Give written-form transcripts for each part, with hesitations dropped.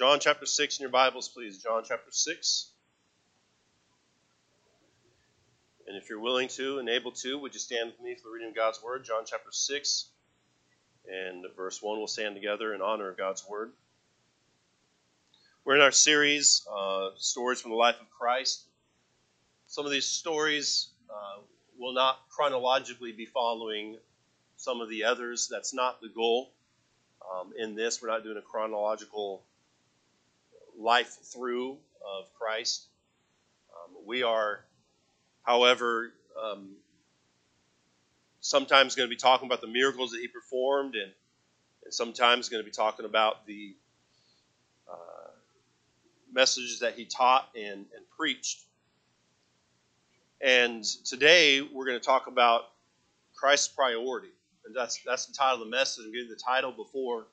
John chapter 6 in your Bibles, please. John chapter 6. And if you're willing to and able to, would you stand with me for the reading of God's Word? John chapter 6 and verse 1. We'll stand together in honor of God's Word. We're in our series, Stories from the Life of Christ. Some of these stories will not chronologically be following some of the others. That's not the goal. In this, we're not doing a chronological life through of Christ. We are, however, sometimes going to be talking about the miracles that he performed, and sometimes going to be talking about the messages that he taught and preached. And today we're going to talk about Christ's priority. And that's the title of the message. I'm getting the title before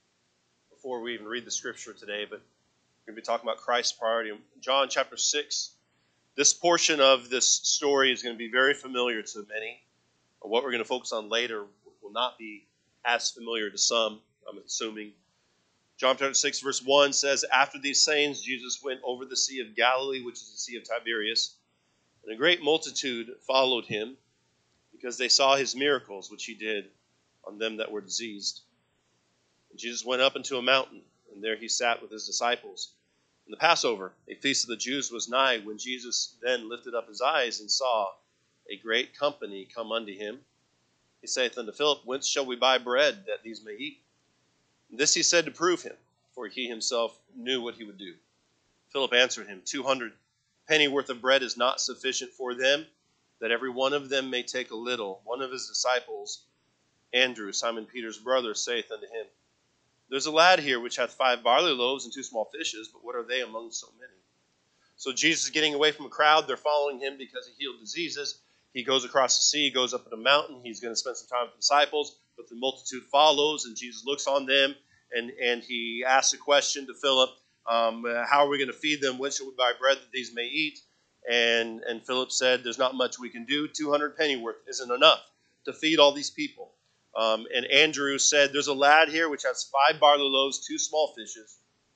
we even read the scripture today, but we're going to be talking about Christ's priority. John chapter 6. This portion of this story is going to be very familiar to many. What we're going to focus on later will not be as familiar to some, I'm assuming. John chapter 6 verse 1 says, "After these sayings, Jesus went over the Sea of Galilee, which is the Sea of Tiberias. And a great multitude followed him, because they saw his miracles, which he did on them that were diseased. And Jesus went up into a mountain, and there he sat with his disciples. And the Passover, a feast of the Jews, was nigh, when Jesus then lifted up his eyes and saw a great company come unto him. He saith unto Philip, Whence shall we buy bread, that these may eat? And this he said to prove him, for he himself knew what he would do. Philip answered him, 200 pennyworth of bread is not sufficient for them, that every one of them may take a little. One of his disciples, Andrew, Simon Peter's brother, saith unto him, There's a lad here which hath 5 barley loaves and 2 small fishes, but what are they among so many? So Jesus is getting away from a crowd. They're following him because he healed diseases. He goes across the sea, goes up in a mountain. He's going to spend some time with the disciples, but the multitude follows, and Jesus looks on them, and he asks a question to Philip, how are we going to feed them? When shall we buy bread that these may eat? And Philip said, there's not much we can do. 200 pennyworth isn't enough to feed all these people. And Andrew said, there's a lad here which has 5 barley loaves, 2 small fishes.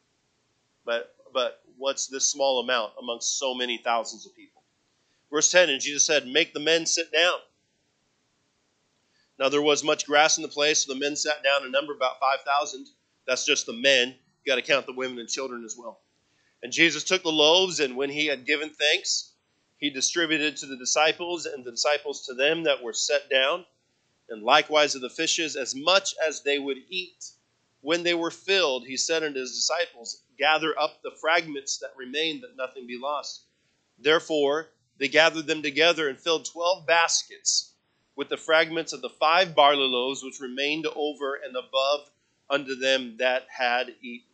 But what's this small amount amongst so many thousands of people? Verse 10, and Jesus said, Make the men sit down. Now there was much grass in the place, so the men sat down, a number about 5,000. That's just the men. You got to count the women and children as well. And Jesus took the loaves, and when he had given thanks, he distributed to the disciples, and the disciples to them that were set down, and likewise of the fishes, as much as they would eat. When they were filled, he said unto his disciples, Gather up the fragments that remain, that nothing be lost. Therefore they gathered them together, and filled 12 baskets with the fragments of the 5 barley loaves, which remained over and above unto them that had eaten.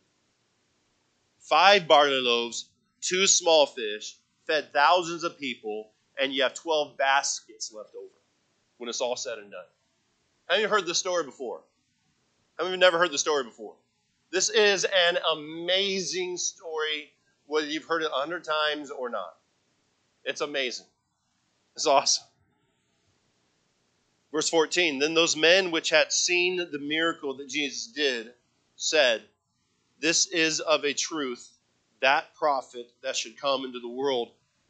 5 barley loaves, 2 small fish, fed thousands of people, and you have 12 baskets left over when it's all said and done. Have you heard this story before? Have you never heard the story before? This is an amazing story, whether you've heard it 100 times or not. It's amazing. It's awesome. Verse 14, Then those men which had seen the miracle that Jesus did said, This is of a truth that prophet that should come into the world.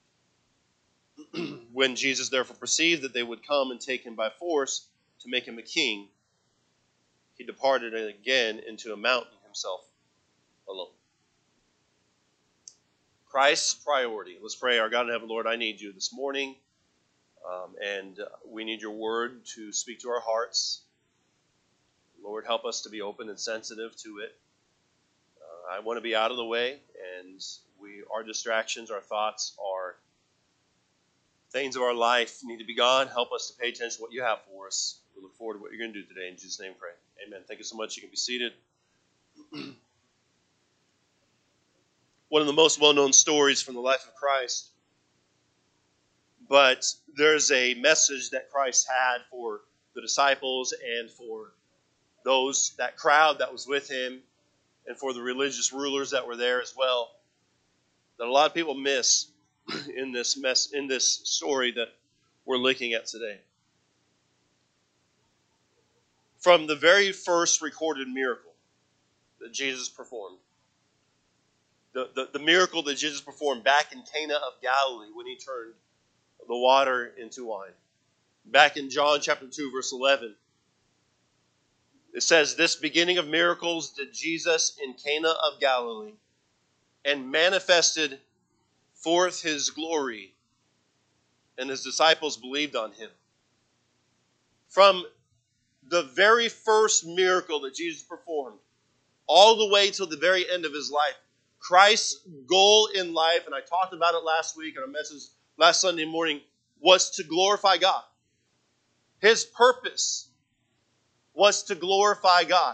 When Jesus therefore perceived that they would come and take him by force to make him a king, he departed again into a mountain himself alone. Christ's priority. Let's pray. Our God in heaven, Lord, I need you this morning, and we need your word to speak to our hearts. Lord, help us to be open and sensitive to it. I want to be out of the way, and our distractions, our thoughts, our things of our life need to be gone. Help us to pay attention to what you have for us. We look forward to what you're going to do today. In Jesus' name, pray. Amen. Thank you so much. You can be seated. One of the most well-known stories from the life of Christ, but there's a message that Christ had for the disciples and for that crowd that was with him, and for the religious rulers that were there as well, that a lot of people miss in this story that we're looking at today. From the very first recorded miracle that Jesus performed, the miracle that Jesus performed back in Cana of Galilee when he turned the water into wine. Back in John chapter 2, verse 11, it says, "This beginning of miracles did Jesus in Cana of Galilee, and manifested forth his glory, and his disciples believed on him." From the very first miracle that Jesus performed, all the way till the very end of his life, Christ's goal in life, and I talked about it last week in our message last Sunday morning, was to glorify God. His purpose was to glorify God.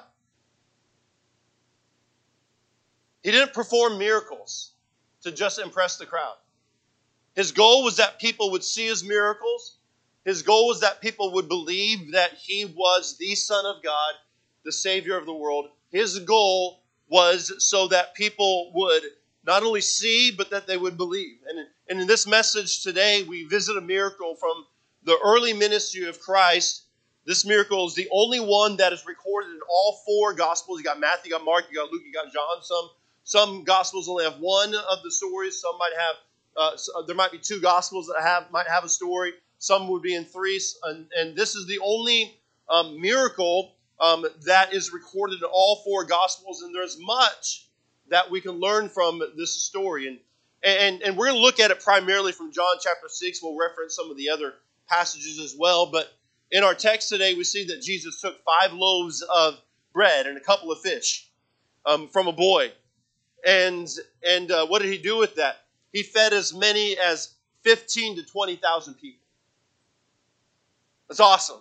He didn't perform miracles to just impress the crowd. His goal was that people would see his miracles. His goal was that people would believe that he was the Son of God, the Savior of the world. His goal was so that people would not only see, but that they would believe. And in this message today, we visit a miracle from the early ministry of Christ. This miracle is the only one that is recorded in all four Gospels. You got Matthew, you got Mark, you got Luke, you got John. Some Gospels only have one of the stories. Some might have, there might be two Gospels that might have a story. Some would be in three. And this is the only miracle that is recorded in all four Gospels. And there's much that we can learn from this story. And we're going to look at it primarily from John chapter 6. We'll reference some of the other passages as well. But in our text today, we see that Jesus took 5 loaves of bread and a couple of fish from a boy. And what did he do with that? He fed as many as 15 to 20,000 people. That's awesome.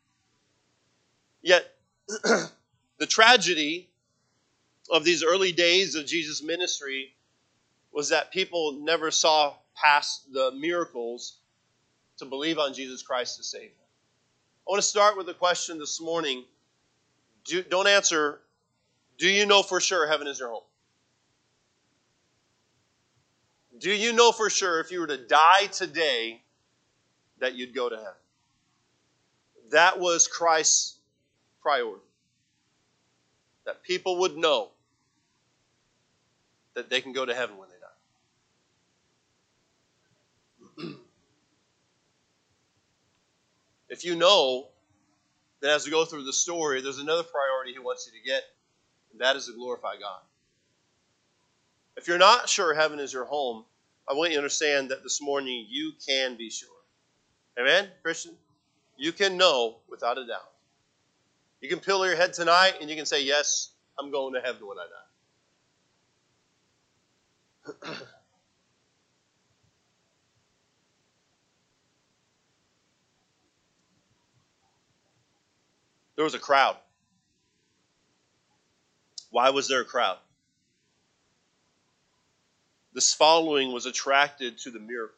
Yet, the tragedy of these early days of Jesus' ministry was that people never saw past the miracles to believe on Jesus Christ as Savior. I want to start with a question this morning. Don't answer, do you know for sure heaven is your home? Do you know for sure if you were to die today that you'd go to heaven? That was Christ's priority. That people would know that they can go to heaven when they die. If you know, then as we go through the story, there's another priority he wants you to get, and that is to glorify God. If you're not sure heaven is your home, I want you to understand that this morning you can be sure. Amen, Christian? You can know without a doubt. You can pillow your head tonight and you can say, yes, I'm going to heaven when I die. There was a crowd. Why was there a crowd? This following was attracted to the miracles.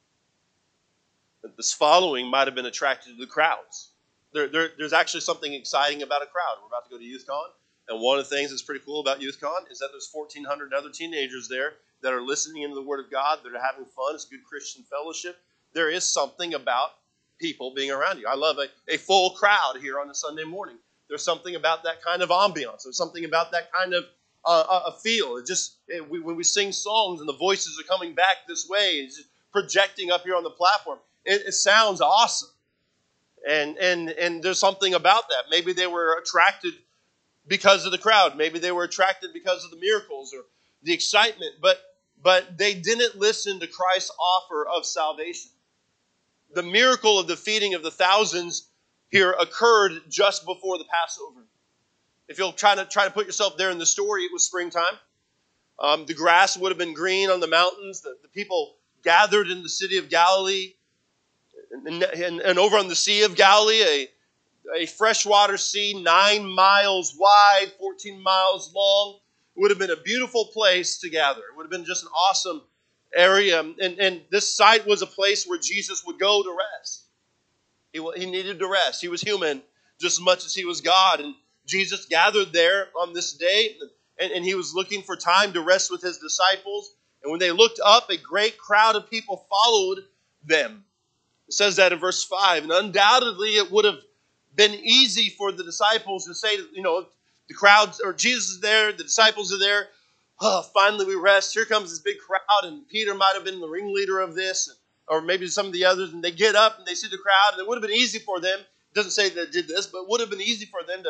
This following might have been attracted to the crowds. There's actually something exciting about a crowd. We're about to go to YouthCon, and one of the things that's pretty cool about YouthCon is that there's 1,400 other teenagers there that are listening into the Word of God, that are having fun. It's good Christian fellowship. There is something about people being around you. I love a full crowd here on a Sunday morning. There's something about that kind of ambiance. There's something about that kind of a feel. When we sing songs and the voices are coming back this way, it's just projecting up here on the platform. It sounds awesome. And there's something about that. Maybe they were attracted because of the crowd. Maybe they were attracted because of the miracles or the excitement. But they didn't listen to Christ's offer of salvation. The miracle of the feeding of the thousands here occurred just before the Passover. If you'll try to put yourself there in the story, it was springtime. The grass would have been green on the mountains. The people gathered in the city of Galilee. And over on the Sea of Galilee, a freshwater sea 9 miles wide, 14 miles long. It would have been a beautiful place to gather. It would have been just an awesome area. And this site was a place where Jesus would go to rest. He needed to rest. He was human just as much as he was God. And Jesus gathered there on this day, and he was looking for time to rest with his disciples. And when they looked up, a great crowd of people followed them. It says that in verse 5. And undoubtedly, it would have been easy for the disciples to say, the crowds, or Jesus is there, the disciples are there. oh, finally we rest. Here comes this big crowd, and Peter might have been the ringleader of this, or maybe some of the others, and they get up and they see the crowd, and it would have been easy for them. It doesn't say they did this, but it would have been easy for them to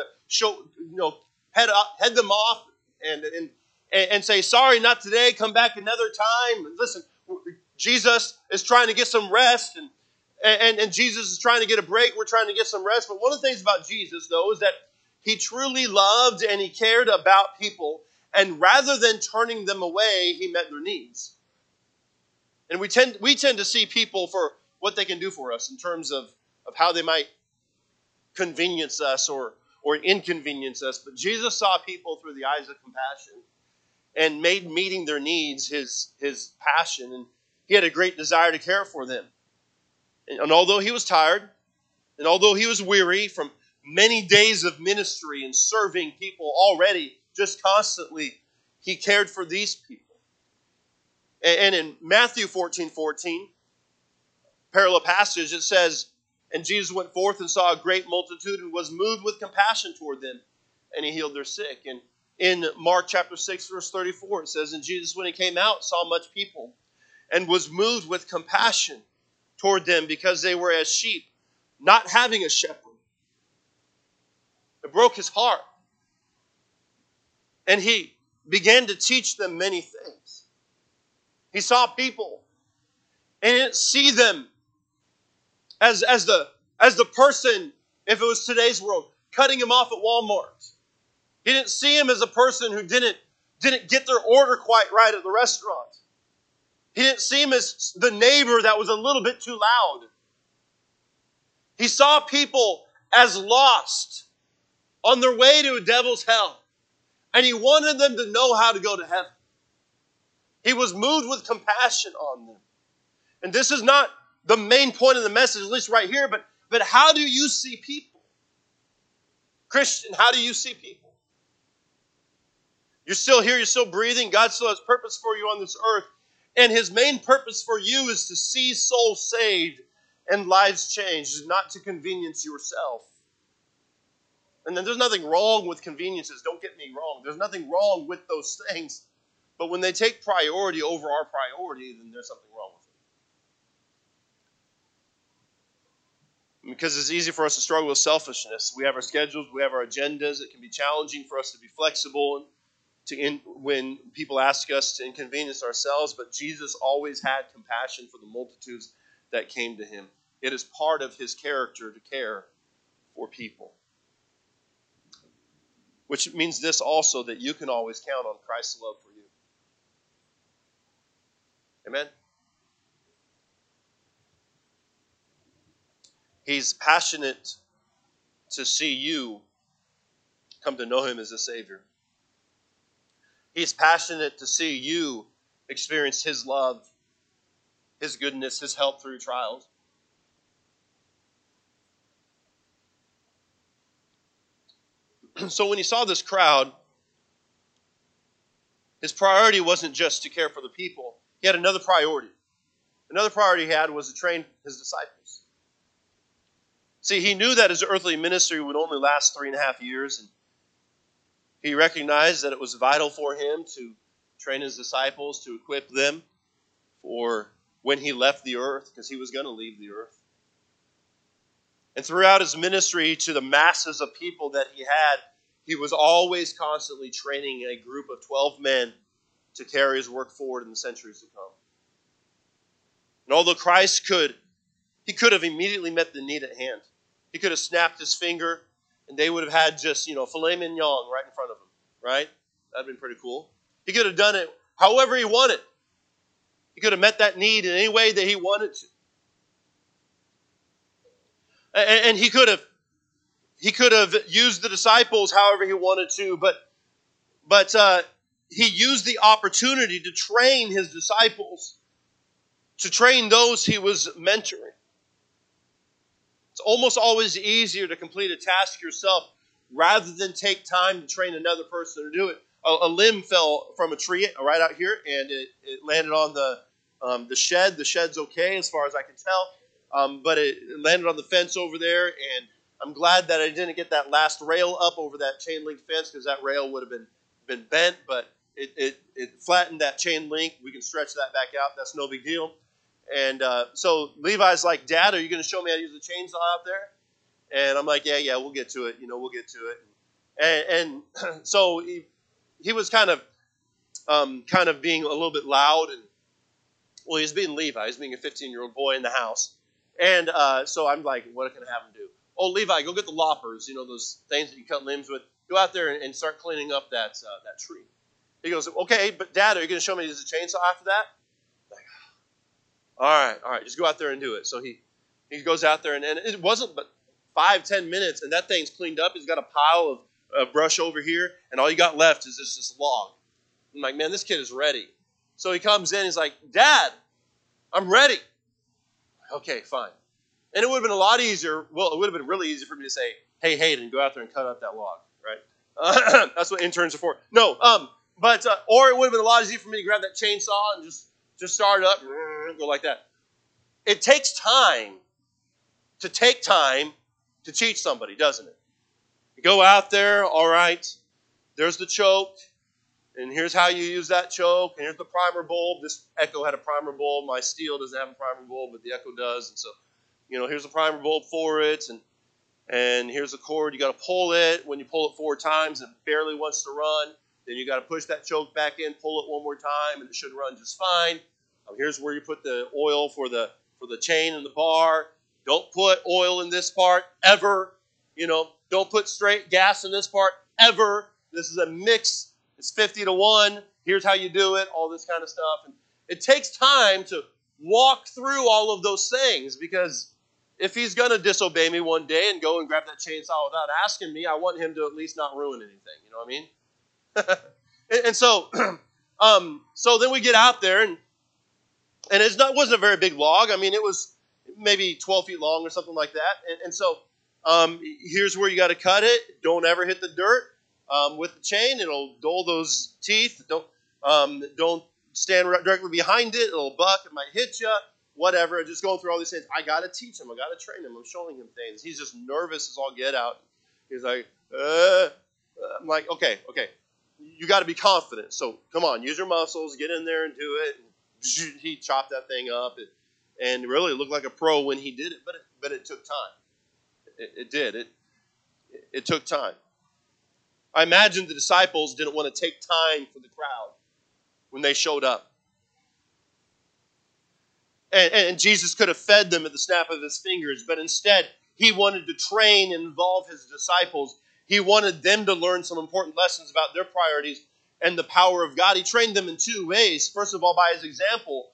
head them off and say, sorry, not today, come back another time. And listen, Jesus is trying to get some rest, and Jesus is trying to get a break. We're trying to get some rest. But one of the things about Jesus, though, is that he truly loved and he cared about people. And rather than turning them away, he met their needs. And we tend to see people for what they can do for us in terms of how they might convenience us or inconvenience us. But Jesus saw people through the eyes of compassion and made meeting their needs his passion. And he had a great desire to care for them. And although he was tired, and although he was weary from many days of ministry and serving people already, just constantly, he cared for these people. And in Matthew 14:14, parallel passage, it says, and Jesus went forth and saw a great multitude and was moved with compassion toward them, and he healed their sick. And in Mark chapter 6, verse 34, it says, and Jesus, when he came out, saw much people and was moved with compassion toward them because they were as sheep, not having a shepherd. It broke his heart. And he began to teach them many things. He saw people and he didn't see them as the person, if it was today's world, cutting him off at Walmart. He didn't see him as a person who didn't get their order quite right at the restaurant. He didn't see him as the neighbor that was a little bit too loud. He saw people as lost on their way to a devil's hell. And he wanted them to know how to go to heaven. He was moved with compassion on them. And this is not the main point of the message, at least right here, but how do you see people? Christian, how do you see people? You're still here, you're still breathing. God still has purpose for you on this earth. And his main purpose for you is to see souls saved and lives changed, not to convenience yourself. And then there's nothing wrong with conveniences. Don't get me wrong. There's nothing wrong with those things. But when they take priority over our priority, then there's something wrong with it. Because it's easy for us to struggle with selfishness. We have our schedules, we have our agendas. It can be challenging for us to be flexible when people ask us to inconvenience ourselves. But Jesus always had compassion for the multitudes that came to him. It is part of his character to care for people. Which means this also, that you can always count on Christ's love for you. Amen? He's passionate to see you come to know him as a Savior. He's passionate to see you experience his love, his goodness, his help through trials. So when he saw this crowd, his priority wasn't just to care for the people. He had another priority. Another priority he had was to train his disciples. See, he knew that his earthly ministry would only last 3.5 years, and he recognized that it was vital for him to train his disciples, to equip them for when he left the earth, because he was going to leave the earth. And throughout his ministry to the masses of people that he had, he was always constantly training a group of 12 men to carry his work forward in the centuries to come. And although Christ could have immediately met the need at hand. He could have snapped his finger and they would have had just, filet mignon right in front of him, right? That would have been pretty cool. He could have done it however he wanted. He could have met that need in any way that he wanted to. And he could have used the disciples however he wanted to, but he used the opportunity to train his disciples, to train those he was mentoring. It's almost always easier to complete a task yourself rather than take time to train another person to do it. A limb fell from a tree right out here, and it landed on the shed. The shed's okay as far as I can tell, but it landed on the fence over there, and I'm glad that I didn't get that last rail up over that chain link fence because that rail would have been bent, but it flattened that chain link. We can stretch that back out. That's no big deal. And so Levi's like, Dad, are you going to show me how to use the chainsaw out there? And I'm like, yeah, we'll get to it. We'll get to it. And so he was kind of being a little bit loud, and well, he's being Levi. He's being a 15-year-old boy in the house. And so I'm like, what can I have him do? Oh, Levi, go get the loppers, those things that you cut limbs with. Go out there and start cleaning up that tree. He goes, okay, but Dad, are you going to show me to use a chainsaw after that? Like, all right, just go out there and do it. So he goes out there, and it wasn't but 5-10 minutes, and that thing's cleaned up. He's got a pile of brush over here, and all you got left is just this log. I'm like, man, this kid is ready. So he comes in, he's like, Dad, I'm ready. Okay, fine. And it would have been a lot easier. Well, it would have been really easy for me to say, hey, Hayden, go out there and cut up that log, right? That's what interns are for. No, or it would have been a lot easier for me to grab that chainsaw and just start it up, go like that. It takes time to teach somebody, doesn't it? You go out there, all right, there's the choke, and here's how you use that choke, and here's the primer bulb. This Echo had a primer bulb. My Steel doesn't have a primer bulb, but the Echo does. And so, here's a primer bulb for it, and here's the cord. You got to pull it. When you pull it 4 times, it barely wants to run. Then you got to push that choke back in, pull it one more time, and it should run just fine. Here's where you put the oil for the chain and the bar. Don't put oil in this part ever. Don't put straight gas in this part ever. This is a mix. It's 50-1. Here's how you do it. All this kind of stuff. And it takes time to walk through all of those things, because if he's going to disobey me one day and go and grab that chainsaw without asking me, I want him to at least not ruin anything. You know what I mean? And so, so then we get out there, and it wasn't a very big log. I mean, it was maybe 12 feet long or something like that. And so here's where you got to cut it. Don't ever hit the dirt with the chain. It'll dull those teeth. Don't stand directly behind it. It'll buck. It might hit you. Whatever. Just going through all these things. I got to teach him. I got to train him. I'm showing him things. He's just nervous as all get out. He's like, I'm like, okay. You got to be confident. So come on, use your muscles. Get in there and do it. He chopped that thing up. And really looked like a pro when he did it. But it took time. It did. It took time. I imagine the disciples didn't want to take time for the crowd when they showed up. And Jesus could have fed them at the snap of his fingers, but instead he wanted to train and involve his disciples. He wanted them to learn some important lessons about their priorities and the power of God. He trained them in 2 ways. First of all, by his example.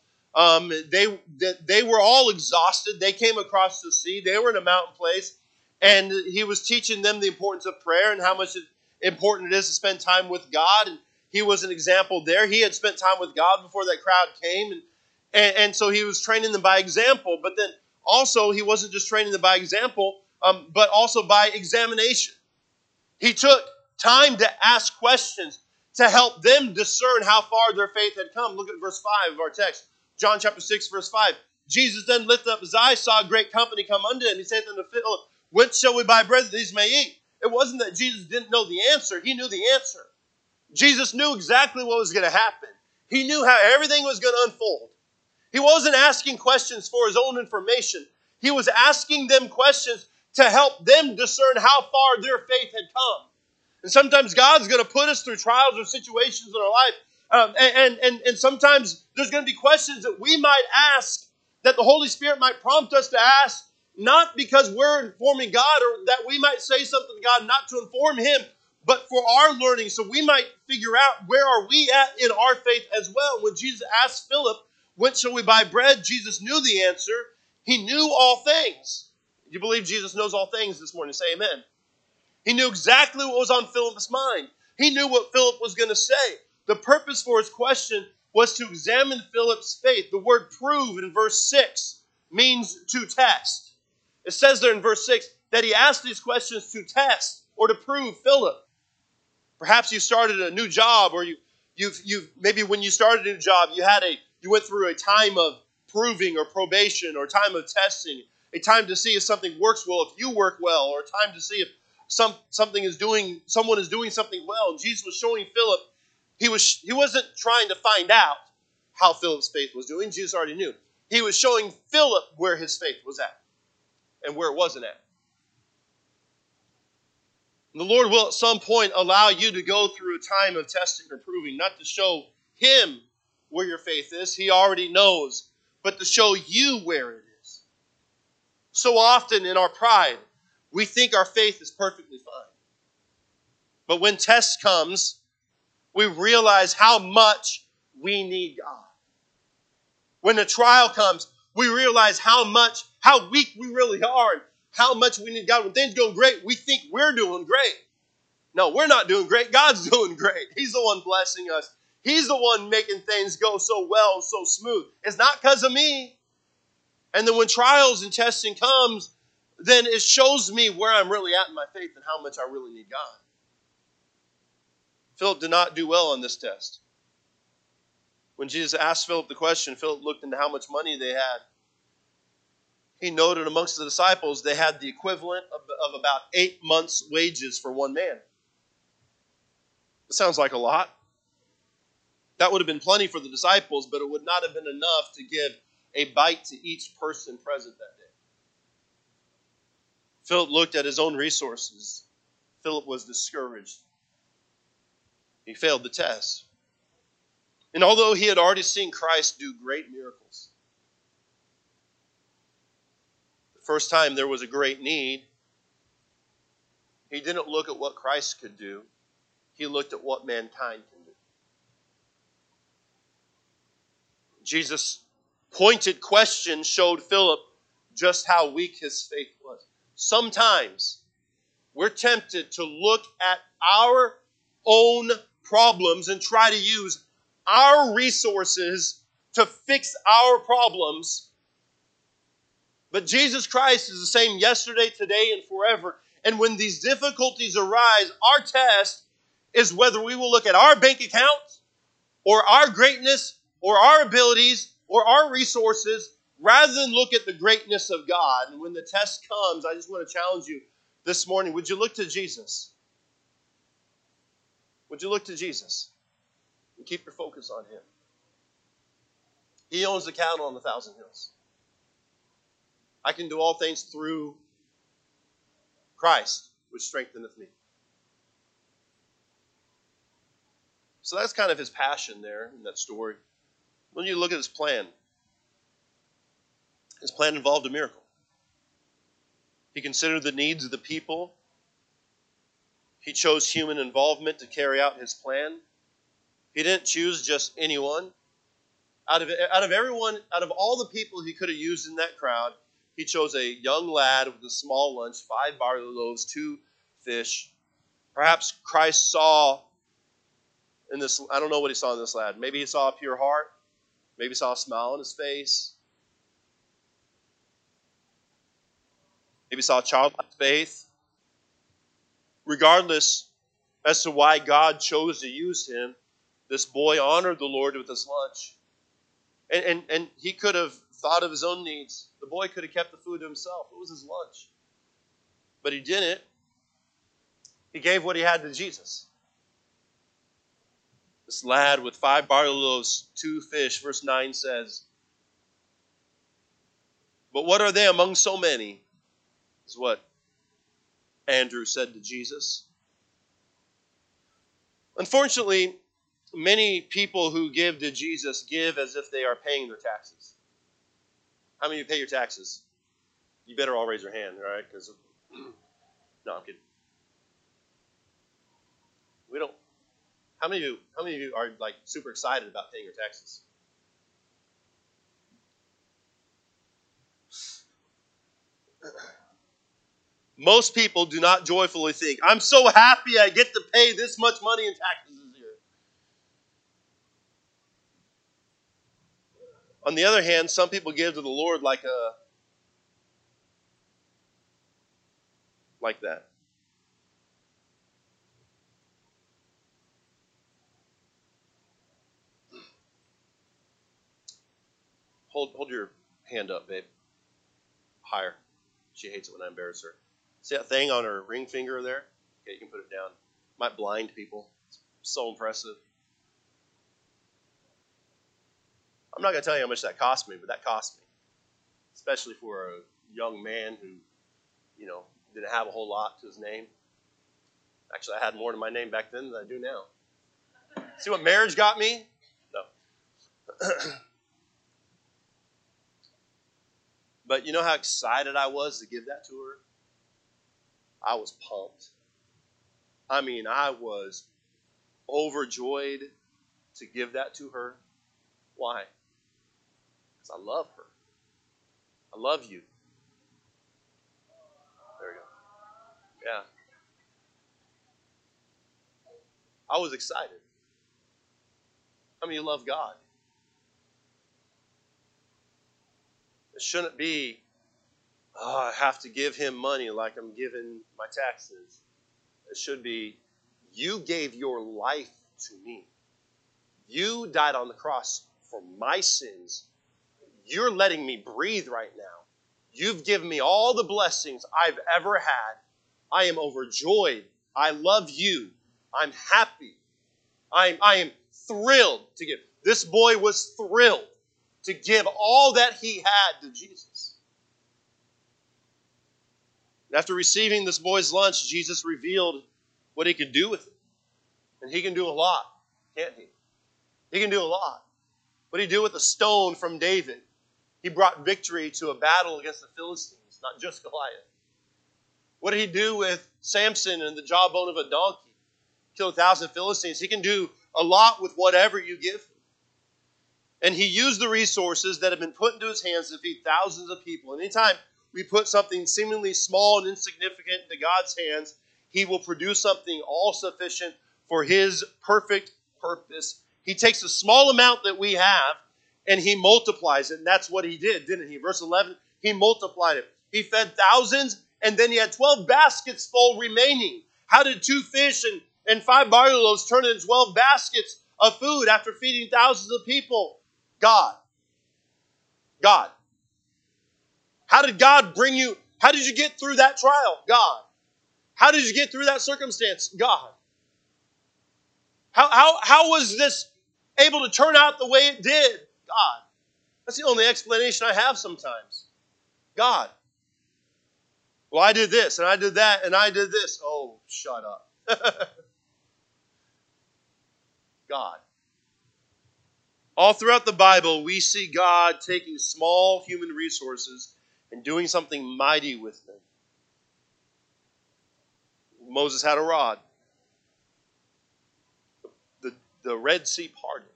They were all exhausted. They came across the sea. They were in a mountain place. And he was teaching them the importance of prayer and how much important it is to spend time with God. And he was an example there. He had spent time with God before that crowd came. And so he was training them by example. But then also he wasn't just training them by example, but also by examination. He took time to ask questions to help them discern how far their faith had come. Look at verse 5 of our text. John chapter 6, verse 5. Jesus then lifted up his eyes, saw a great company come unto him. He said unto Philip, whence shall we buy bread that these may eat? It wasn't that Jesus didn't know the answer. He knew the answer. Jesus knew exactly what was going to happen. He knew how everything was going to unfold. He wasn't asking questions for his own information. He was asking them questions to help them discern how far their faith had come. And sometimes God's going to put us through trials or situations in our life. And sometimes there's going to be questions that we might ask, that the Holy Spirit might prompt us to ask, not because we're informing God or that we might say something to God not to inform him, but for our learning, so we might figure out where are we at in our faith as well. When Jesus asked Philip, whence shall we buy bread? Jesus knew the answer. He knew all things. You believe Jesus knows all things this morning? Say amen. He knew exactly what was on Philip's mind. He knew what Philip was going to say. The purpose for his question was to examine Philip's faith. The word prove in verse 6 means to test. It says there in verse 6 that he asked these questions to test or to prove Philip. Perhaps you started a new job, or you've maybe when you started a new job, you went through a time of proving or probation or time of testing, a time to see if something works well, if you work well, or a time to see if someone is doing something well. And Jesus was showing Philip He wasn't trying to find out how Philip's faith was doing. Jesus already knew. He was showing Philip where his faith was at and where it wasn't at. And the Lord will at some point allow you to go through a time of testing or proving, not to show him where your faith is. He already knows, but to show you where it is. So often in our pride, we think our faith is perfectly fine. But when test comes, we realize how much we need God. When the trial comes, we realize how weak we really are and how much we need God. When things go great, we think we're doing great. No, we're not doing great. God's doing great. He's the one blessing us. He's the one making things go so well, so smooth. It's not because of me. And then when trials and testing comes, then it shows me where I'm really at in my faith and how much I really need God. Philip did not do well on this test. When Jesus asked Philip the question, Philip looked into how much money they had. He noted amongst the disciples they had the equivalent of about 8 months' wages for one man. It sounds like a lot. That would have been plenty for the disciples, but it would not have been enough to give a bite to each person present that day. Philip looked at his own resources. Philip was discouraged. He failed the test. And although he had already seen Christ do great miracles, the first time there was a great need, he didn't look at what Christ could do. He looked at what mankind can do. Jesus' pointed question showed Philip just how weak his faith was. Sometimes we're tempted to look at our own problems and try to use our resources to fix our problems. But Jesus Christ is the same yesterday, today, and forever. And when these difficulties arise, our test is whether we will look at our bank account or our greatness or our abilities or our resources rather than look at the greatness of God. And when the test comes, I just want to challenge you this morning. Would you look to Jesus? Would you look to Jesus? And keep your focus on Him. He owns the cattle on 1,000 hills. I can do all things through Christ, which strengtheneth me. So that's kind of his passion there in that story. When you look at his plan involved a miracle. He considered the needs of the people. He chose human involvement to carry out his plan. He didn't choose just anyone. Out of all the people he could have used in that crowd, he chose a young lad with a small lunch, 5 barley loaves, 2 fish. Perhaps Christ saw in this, I don't know what he saw in this lad. Maybe he saw a pure heart. Maybe he saw a smile on his face. Maybe he saw childlike faith. Regardless as to why God chose to use him, this boy honored the Lord with his lunch. And he could have thought of his own needs. The boy could have kept the food to himself. It was his lunch. But he didn't. He gave what he had to Jesus. This lad with 5 barley loaves, 2 fish, verse 9 says, "But what are they among so many?" Is what Andrew said to Jesus. Unfortunately, many people who give to Jesus give as if they are paying their taxes. How many of you pay your taxes? You better all raise your hand, all right? Because no, I'm kidding. We don't. How many of you are like super excited about paying your taxes? Most people do not joyfully think, "I'm so happy I get to pay this much money in taxes this year." On the other hand, some people give to the Lord like that. Hold your hand up, babe. Higher. She hates it when I embarrass her. See that thing on her ring finger there? Okay, you can put it down. Might blind people. It's so impressive. I'm not going to tell you how much that cost me, but that cost me. Especially for a young man who, didn't have a whole lot to his name. Actually, I had more to my name back then than I do now. See what marriage got me? No. But you know how excited I was to give that to her? I was pumped. I mean, I was overjoyed to give that to her. Why? Because I love her. I love you. There we go. Yeah. I was excited. How many of you love God? It shouldn't be, I have to give him money like I'm giving my taxes. It should be, you gave your life to me. You died on the cross for my sins. You're letting me breathe right now. You've given me all the blessings I've ever had. I am overjoyed. I love you. I'm happy. I am thrilled to give. This boy was thrilled to give all that he had to Jesus. After receiving this boy's lunch, Jesus revealed what he could do with it. And he can do a lot, can't he? He can do a lot. What did he do with the stone from David? He brought victory to a battle against the Philistines, not just Goliath. What did he do with Samson and the jawbone of a donkey? Killed 1,000 Philistines. He can do a lot with whatever you give him. And he used the resources that have been put into his hands to feed thousands of people. And anytime we put something seemingly small and insignificant into God's hands, he will produce something all sufficient for his perfect purpose. He takes a small amount that we have and he multiplies it. And that's what he did, didn't he? Verse 11, he multiplied it. He fed thousands and then he had 12 baskets full remaining. How did 2 fish and 5 barley loaves turn into 12 baskets of food after feeding thousands of people? God. God. How did God bring you? How did you get through that trial? God. How did you get through that circumstance? God. How was this able to turn out the way it did? God. That's the only explanation I have sometimes. God. Well, I did this, and I did that, and I did this. Oh, shut up. God. All throughout the Bible, we see God taking small human resources and doing something mighty with them. Moses had a rod. The Red Sea parted.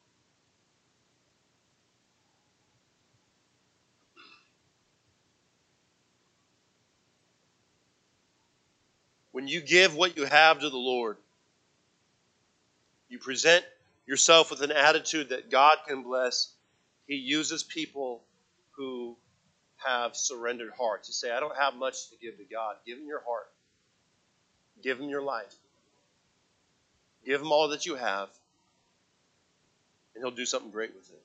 When you give what you have to the Lord, you present yourself with an attitude that God can bless. He uses people who have surrendered hearts. You say, I don't have much to give to God. Give him your heart. Give him your life. Give him all that you have. And he'll do something great with it.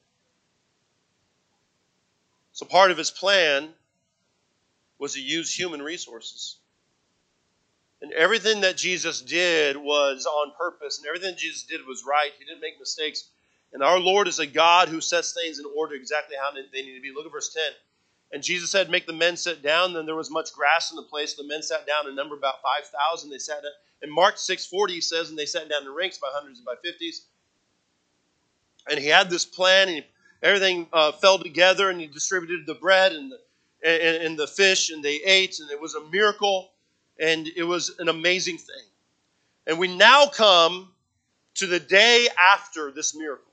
So part of his plan was to use human resources. And everything that Jesus did was on purpose. And everything Jesus did was right. He didn't make mistakes. And our Lord is a God who sets things in order exactly how they need to be. Look at verse 10. And Jesus said, make the men sit down. Then there was much grass in the place. The men sat down in number about 5,000. They sat down. In Mark 6:40 says, and they sat down in ranks by hundreds and by fifties. And he had this plan, and everything fell together, and he distributed the bread and the fish, and they ate, and it was a miracle, and it was an amazing thing. And we now come to the day after this miracle.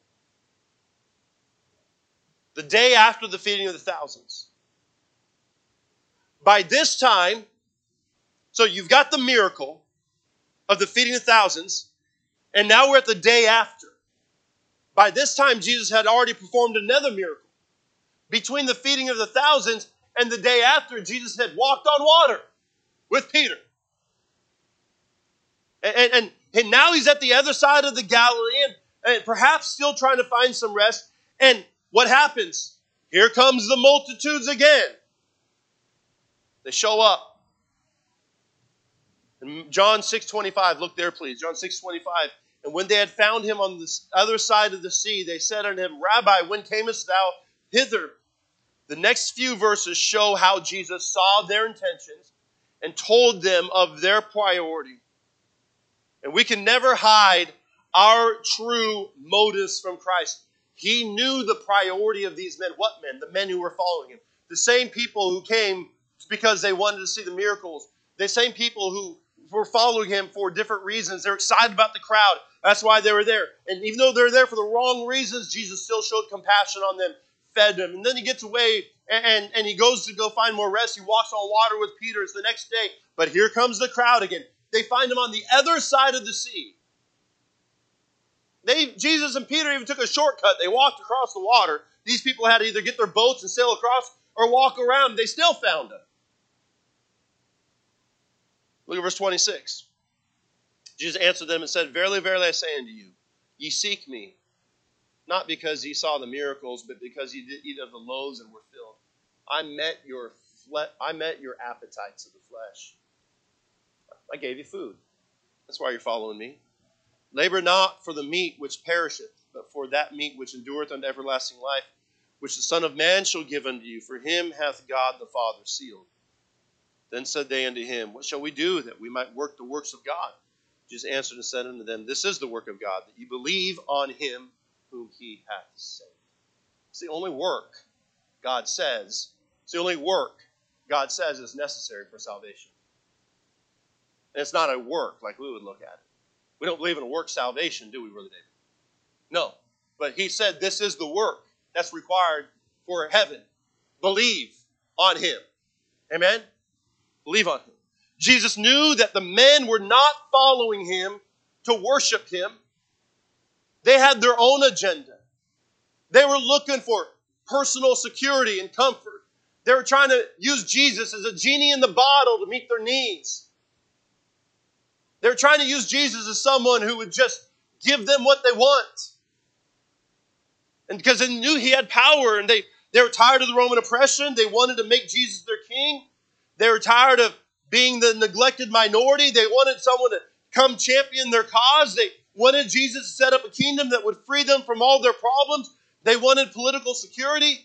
The day after the feeding of the thousands. By this time, so you've got the miracle of the feeding of thousands, and now we're at the day after. By this time, Jesus had already performed another miracle. Between the feeding of the thousands and the day after, Jesus had walked on water with Peter. And now he's at the other side of the Galilee and perhaps still trying to find some rest. And what happens? Here comes the multitudes again. They show up. In John 6:25, look there please. John 6:25. And when they had found him on the other side of the sea, they said unto him, Rabbi, when camest thou hither? The next few verses show how Jesus saw their intentions and told them of their priority. And we can never hide our true motives from Christ. He knew the priority of these men. What men? The men who were following him. The same people who came because they wanted to see the miracles. The same people who were following him for different reasons. They're excited about the crowd. That's why they were there. And even though they're there for the wrong reasons, Jesus still showed compassion on them, fed them. And then he gets away and he goes to go find more rest. He walks on water with Peter. It's the next day. But here comes the crowd again. They find him on the other side of the sea. Jesus and Peter even took a shortcut. They walked across the water. These people had to either get their boats and sail across or walk around. They still found him. Look at verse 26. Jesus answered them and said, Verily, verily, I say unto you, ye seek me, not because ye saw the miracles, but because ye did eat of the loaves and were filled. I met your appetites of the flesh. I gave you food. That's why you're following me. Labor not for the meat which perisheth, but for that meat which endureth unto everlasting life, which the Son of Man shall give unto you. For him hath God the Father sealed. Then said they unto him, What shall we do that we might work the works of God? Jesus answered and said unto them, This is the work of God, that ye believe on him whom he hath sent. It's the only work God says. It's the only work God says is necessary for salvation. And it's not a work like we would look at it. We don't believe in a work salvation, do we, Brother David? No. But he said this is the work that's required for heaven. Believe on him. Amen? Believe on him. Jesus knew that the men were not following him to worship him. They had their own agenda. They were looking for personal security and comfort. They were trying to use Jesus as a genie in the bottle to meet their needs. They were trying to use Jesus as someone who would just give them what they want. And because they knew he had power, and they were tired of the Roman oppression. They wanted to make Jesus their king. They were tired of being the neglected minority. They wanted someone to come champion their cause. They wanted Jesus to set up a kingdom that would free them from all their problems. They wanted political security.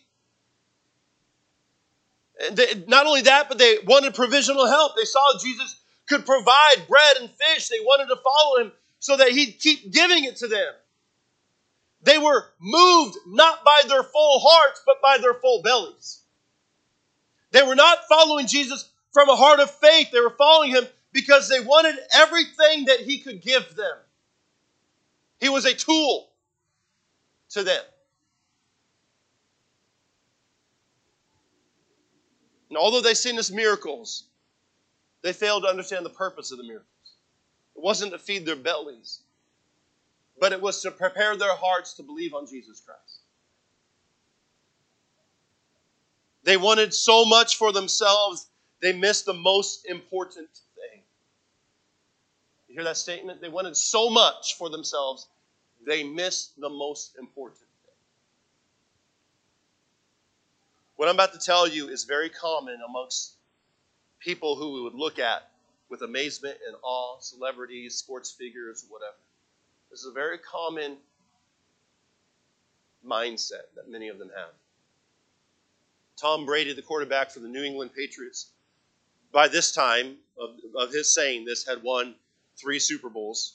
And not only that, but they wanted provisional help. They saw Jesus could provide bread and fish. They wanted to follow him so that he'd keep giving it to them. They were moved not by their full hearts, but by their full bellies. They were not following Jesus from a heart of faith. They were following him because they wanted everything that he could give them. He was a tool to them. And although they seen his miracles, they failed to understand the purpose of the miracles. It wasn't to feed their bellies, but it was to prepare their hearts to believe on Jesus Christ. They wanted so much for themselves, they missed the most important thing. You hear that statement? They wanted so much for themselves, they missed the most important thing. What I'm about to tell you is very common amongst people who we would look at with amazement and awe, celebrities, sports figures, whatever. This is a very common mindset that many of them have. Tom Brady, the quarterback for the New England Patriots, by this time of his saying this, had won 3 Super Bowls.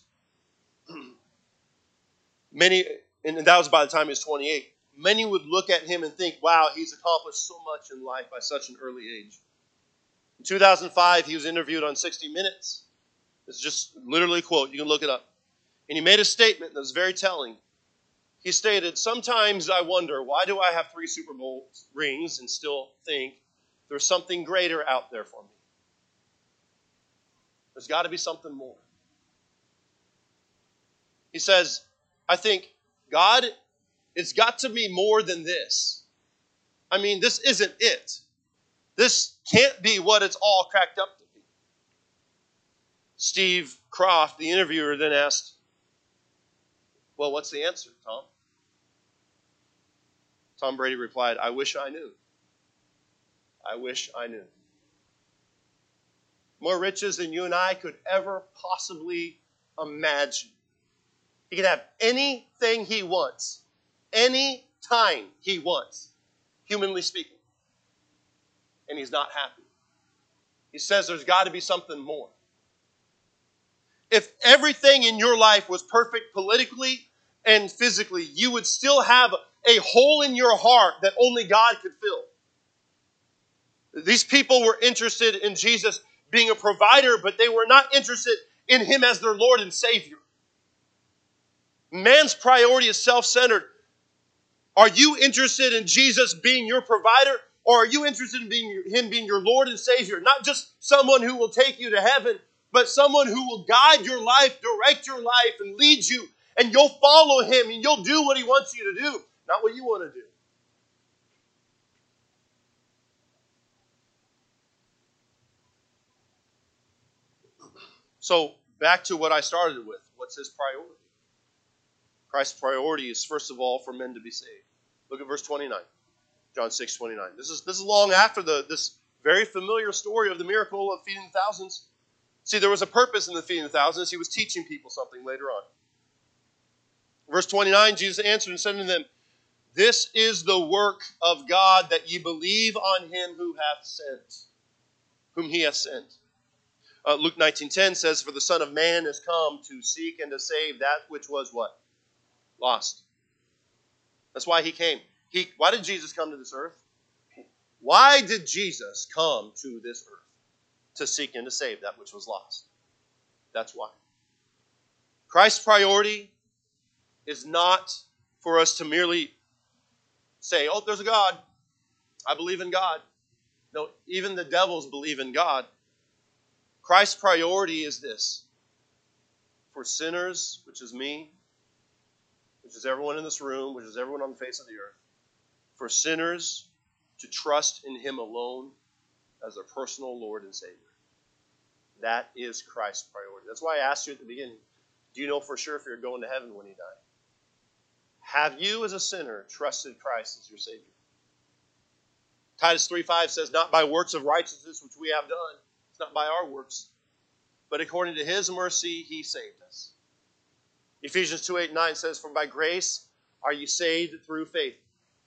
Many, and that was by the time he was 28. Many would look at him and think, wow, he's accomplished so much in life by such an early age. In 2005, he was interviewed on 60 Minutes. It's just literally a quote. You can look it up. And he made a statement that was very telling. He stated, sometimes I wonder, why do I have 3 Super Bowl rings and still think there's something greater out there for me? There's got to be something more. He says, I think, God, it's got to be more than this. I mean, this isn't it. This can't be what it's all cracked up to be. Steve Croft, the interviewer, then asked, well, what's the answer, Tom? Tom Brady replied, I wish I knew. I wish I knew. More riches than you and I could ever possibly imagine. He can have anything he wants, any time he wants, humanly speaking. And he's not happy. He says there's got to be something more. If everything in your life was perfect politically and physically, you would still have a hole in your heart that only God could fill. These people were interested in Jesus being a provider, but they were not interested in Him as their Lord and Savior. Man's priority is self-centered. Are you interested in Jesus being your provider, or are you interested in Him being your Lord and Savior? Not just someone who will take you to heaven, but someone who will guide your life, direct your life, and lead you, and you'll follow Him, and you'll do what He wants you to do, not what you want to do. So, back to what I started with. What's His priority? Christ's priority is, first of all, for men to be saved. Look at verse 29. John 6:29. This is long after this very familiar story of the miracle of feeding the thousands. See, there was a purpose in the feeding the thousands. He was teaching people something later on. Verse 29, Jesus answered and said to them, "This is the work of God, that ye believe on Him whom He hath sent." Luke 19:10 says, "For the Son of Man is come to seek and to save that which was" what? Lost. That's why He came. Why did Jesus come to this earth? Why did Jesus come to this earth? To seek and to save that which was lost. That's why. Christ's priority is not for us to merely say, "Oh, there's a God. I believe in God." No, even the devils believe in God. Christ's priority is this: for sinners, which is me, which is everyone in this room, which is everyone on the face of the earth, for sinners to trust in Him alone as their personal Lord and Savior. That is Christ's priority. That's why I asked you at the beginning, do you know for sure if you're going to heaven when you die? Have you as a sinner trusted Christ as your Savior? Titus 3:5 says, "Not by works of righteousness which we have done." It's not by our works, but according to His mercy He saved us. Ephesians 2:8-9 says, "For by grace are you saved through faith."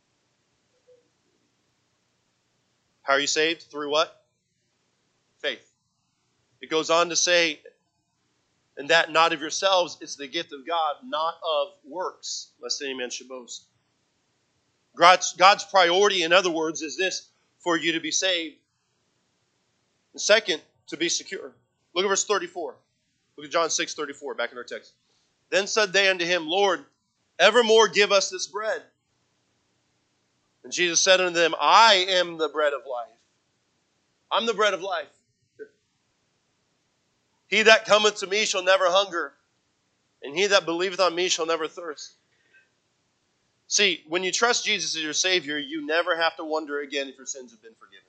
How are you saved? Through what? Faith. It goes on to say, "And that not of yourselves, it's the gift of God, not of works, lest any man should boast." God's priority, in other words, is this: for you to be saved. And second, to be secure. Look at verse 34. Look at John 6:34, back in our text. "Then said they unto Him, Lord, evermore give us this bread. And Jesus said unto them, I am the bread of life." I'm the bread of life. "He that cometh to me shall never hunger, and he that believeth on me shall never thirst." See, when you trust Jesus as your Savior, you never have to wonder again if your sins have been forgiven.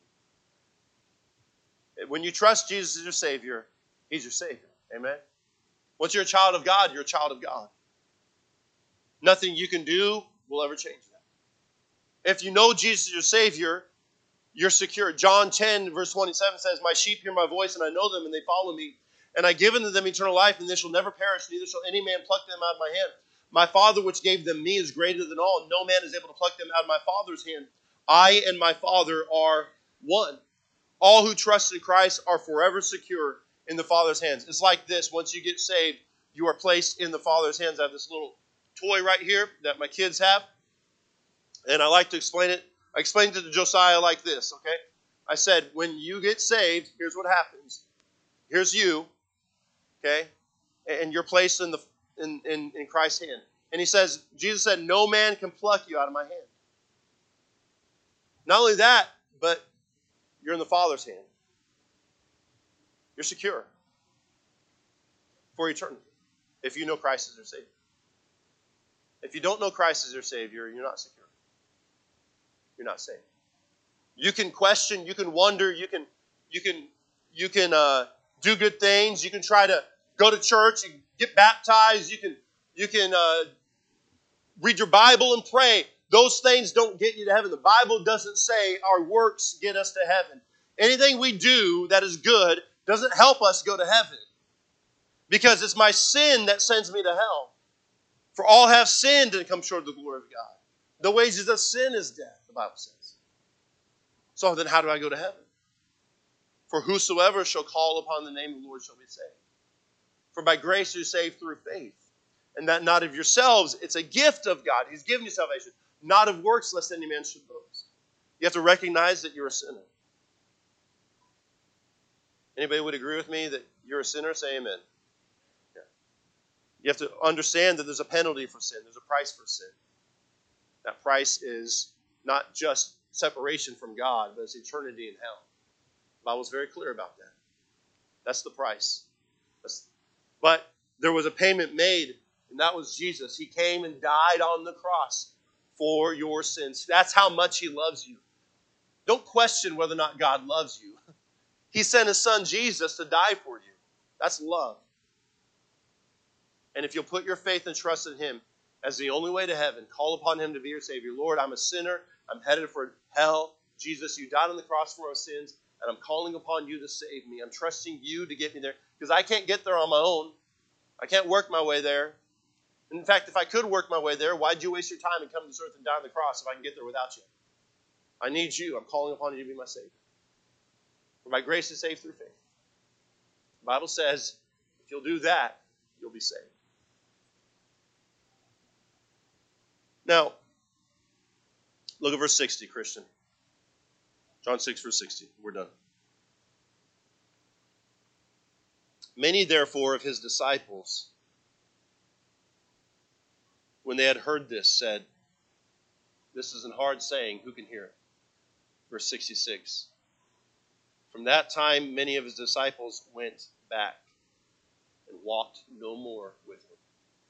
When you trust Jesus as your Savior, He's your Savior. Amen? Once you're a child of God, you're a child of God. Nothing you can do will ever change that. If you know Jesus as your Savior, you're secure. John 10, verse 27 says, "My sheep hear my voice, and I know them, and they follow me. And I give unto them eternal life, and they shall never perish, neither shall any man pluck them out of my hand. My Father which gave them me is greater than all, and no man is able to pluck them out of my Father's hand. I and my Father are one." All who trust in Christ are forever secure in the Father's hands. It's like this: once you get saved, you are placed in the Father's hands. I have this little toy right here that my kids have, and I like to explain it. I explained it to Josiah like this, okay? I said, when you get saved, here's what happens. Here's you, okay? And you're placed in Christ's hand. And he says, Jesus said, "No man can pluck you out of my hand." Not only that, but you're in the Father's hand. You're secure for eternity if you know Christ as your Savior. If you don't know Christ as your Savior, you're not secure. You're not saved. You can question, you can wonder, you can do good things. You can try to go to church and get baptized. You can read your Bible and pray. Those things don't get you to heaven. The Bible doesn't say our works get us to heaven. Anything we do that is good doesn't help us go to heaven, because it's my sin that sends me to hell. For all have sinned and come short of the glory of God. The wages of sin is death, the Bible says. So then how do I go to heaven? For whosoever shall call upon the name of the Lord shall be saved. For by grace you're saved through faith. And that not of yourselves, it's a gift of God. He's given you salvation. Not of works, lest any man should boast. You have to recognize that you're a sinner. Anybody would agree with me that you're a sinner? Say amen. Yeah. You have to understand that there's a penalty for sin. There's a price for sin. That price is not just separation from God, but it's eternity in hell. The Bible's very clear about that. That's the price. But there was a payment made, and that was Jesus. He came and died on the cross for your sins. That's how much He loves you. Don't question whether or not God loves you. He sent His Son Jesus to die for you. That's love. And if you'll put your faith and trust in Him as the only way to heaven, call upon Him to be your Savior. Lord, I'm a sinner. I'm headed for hell. Jesus, you died on the cross for our sins, and I'm calling upon you to save me. I'm trusting you to get me there because I can't get there on my own. I can't work my way there. In fact, if I could work my way there, why'd you waste your time and come to this earth and die on the cross if I can get there without you? I need you. I'm calling upon you to be my Savior. For by grace is saved through faith. The Bible says if you'll do that, you'll be saved. Now, look at verse 60, Christian. John 6, verse 60. We're done. Many, therefore, of His disciples, when they had heard this, said, this is a hard saying, who can hear it? Verse 66. From that time, many of His disciples went back and walked no more with Him.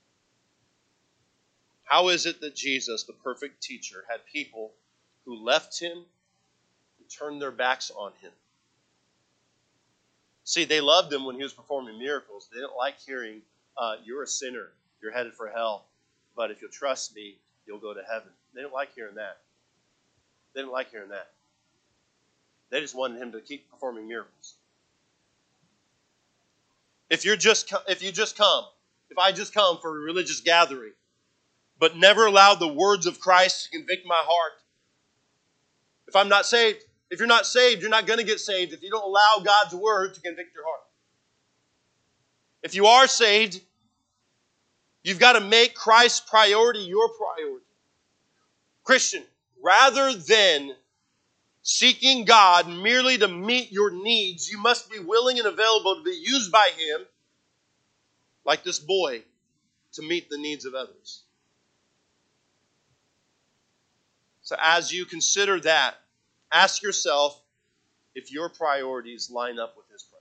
How is it that Jesus, the perfect teacher, had people who left Him and turned their backs on Him? See, they loved Him when He was performing miracles. They didn't like hearing, you're a sinner, you're headed for hell, but if you'll trust me, you'll go to heaven. They didn't like hearing that. They didn't like hearing that. They just wanted Him to keep performing miracles. If I just come for a religious gathering, but never allow the words of Christ to convict my heart, if I'm not saved, if you're not saved, you're not going to get saved if you don't allow God's word to convict your heart. If you are saved, you've got to make Christ's priority your priority. Christian, rather than seeking God merely to meet your needs, you must be willing and available to be used by Him, like this boy, to meet the needs of others. So as you consider that, ask yourself if your priorities line up with His priorities.